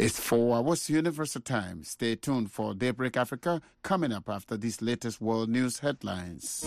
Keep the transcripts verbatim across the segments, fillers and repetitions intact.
It's four hours Universal Time. Stay tuned for Daybreak Africa coming up after these latest world news headlines.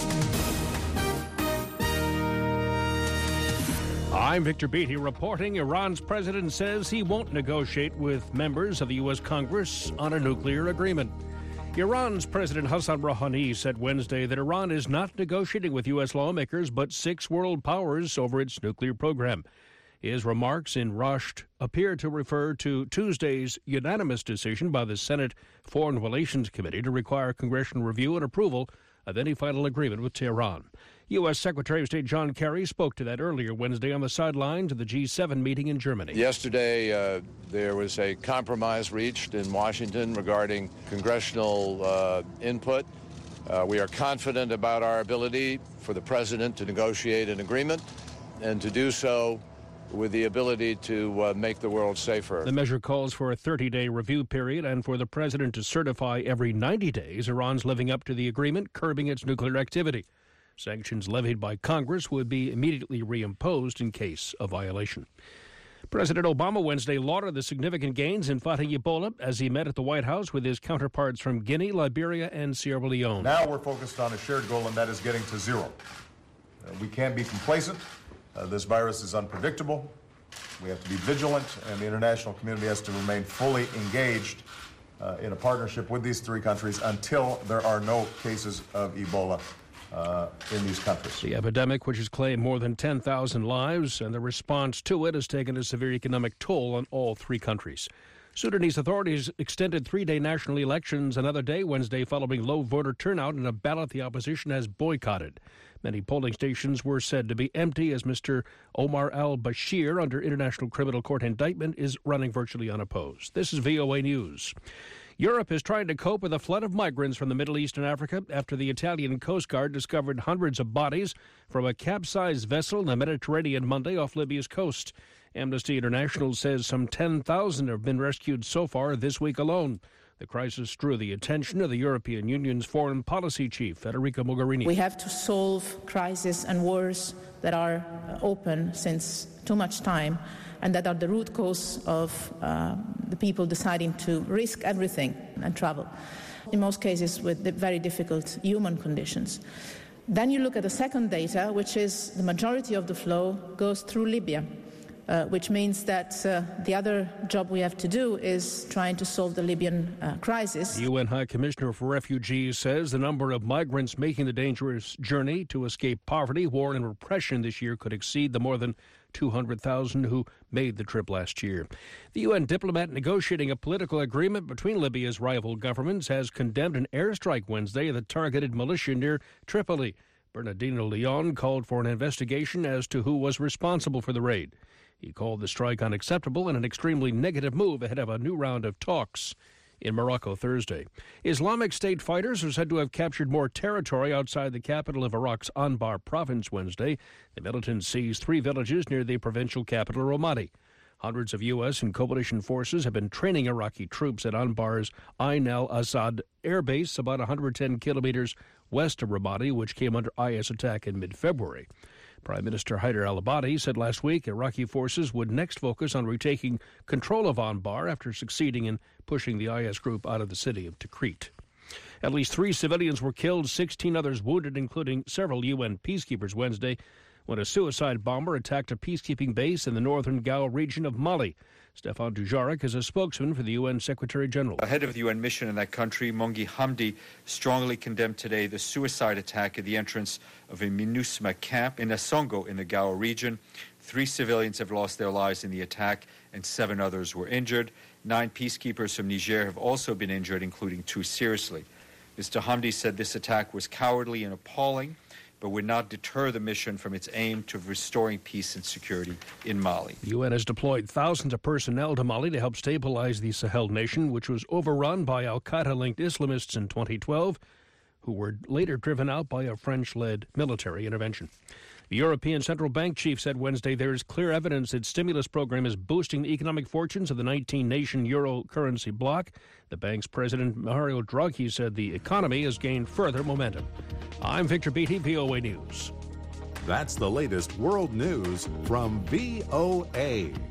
I'm Victor Beatty reporting. Iran's president says he won't negotiate with members of the U S Congress on a nuclear agreement. Iran's President Hassan Rouhani said Wednesday that Iran is not negotiating with U S lawmakers but six world powers over its nuclear program. His remarks in Rasht appear to refer to Tuesday's unanimous decision by the Senate Foreign Relations Committee to require congressional review and approval of any final agreement with Tehran. U S. Secretary of State John Kerry spoke to that earlier Wednesday on the sidelines of the G seven meeting in Germany. Yesterday, uh, there was a compromise reached in Washington regarding congressional uh, input. Uh, we are confident about our ability for the president to negotiate an agreement and to do so with the ability to uh, make the world safer. The measure calls for a thirty-day review period and for the president to certify every ninety days Iran's living up to the agreement, curbing its nuclear activity. Sanctions levied by Congress would be immediately reimposed in case of violation. President Obama Wednesday lauded the significant gains in fighting Ebola as he met at the White House with his counterparts from Guinea, Liberia, and Sierra Leone. Now we're focused on a shared goal, and that is getting to zero. Uh, we can't be complacent. Uh, this virus is unpredictable. We have to be vigilant, and the international community has to remain fully engaged uh, in a partnership with these three countries until there are no cases of Ebola Uh, in these countries. The epidemic, which has claimed more than ten thousand lives, and the response to it has taken a severe economic toll on all three countries. Sudanese authorities extended three-day national elections another day Wednesday following low voter turnout in a ballot the opposition has boycotted. Many polling stations were said to be empty as Mister Omar al-Bashir, under International Criminal Court indictment, is running virtually unopposed. This is V O A News. Europe is trying to cope with a flood of migrants from the Middle East and Africa after the Italian Coast Guard discovered hundreds of bodies from a capsized vessel in the Mediterranean Monday off Libya's coast. Amnesty International says some ten thousand have been rescued so far this week alone. The crisis drew the attention of the European Union's foreign policy chief, Federica Mogherini. We have to solve crises and wars that are open since too much time, and that are the root cause of uh, the people deciding to risk everything and travel, in most cases with very difficult human conditions. Then you look at the second data, which is the majority of the flow goes through Libya, uh, which means that uh, the other job we have to do is trying to solve the Libyan uh, crisis. The U N High Commissioner for Refugees says the number of migrants making the dangerous journey to escape poverty, war, and repression this year could exceed the more than two hundred thousand who made the trip last year. The U N diplomat negotiating a political agreement between Libya's rival governments has condemned an airstrike Wednesday that targeted militia near Tripoli. Bernardino Leon called for an investigation as to who was responsible for the raid. He called the strike unacceptable and an extremely negative move ahead of a new round of talks in Morocco Thursday. Islamic State fighters are said to have captured more territory outside the capital of Iraq's Anbar province Wednesday. The militants seized three villages near the provincial capital, Ramadi. Hundreds of U S and coalition forces have been training Iraqi troops at Anbar's Ain al-Assad air base, about one hundred ten kilometers west of Ramadi, which came under I S attack in mid-February. Prime Minister Haider al-Abadi said last week Iraqi forces would next focus on retaking control of Anbar after succeeding in pushing the I S group out of the city of Tikrit. At least three civilians were killed, sixteen others wounded, including several U N peacekeepers Wednesday, when a suicide bomber attacked a peacekeeping base in the northern Gao region of Mali. Stefan Dujarric is a spokesman for the U N Secretary-General. Head of the U N mission in that country, Mongi Hamdi, strongly condemned today the suicide attack at the entrance of a MINUSMA camp in Asongo in the Gao region. Three civilians have lost their lives in the attack and seven others were injured. Nine peacekeepers from Niger have also been injured, including two seriously. Mister Hamdi said this attack was cowardly and appalling, but would not deter the mission from its aim to restoring peace and security in Mali. The U N has deployed thousands of personnel to Mali to help stabilize the Sahel nation, which was overrun by al-Qaeda-linked Islamists in twenty twelve, who were later driven out by a French-led military intervention. The European Central Bank chief said Wednesday there is clear evidence its stimulus program is boosting the economic fortunes of the nineteen-nation euro currency bloc. The bank's president, Mario Draghi, said the economy has gained further momentum. I'm Victor Beatty, V O A News. That's the latest world news from V O A.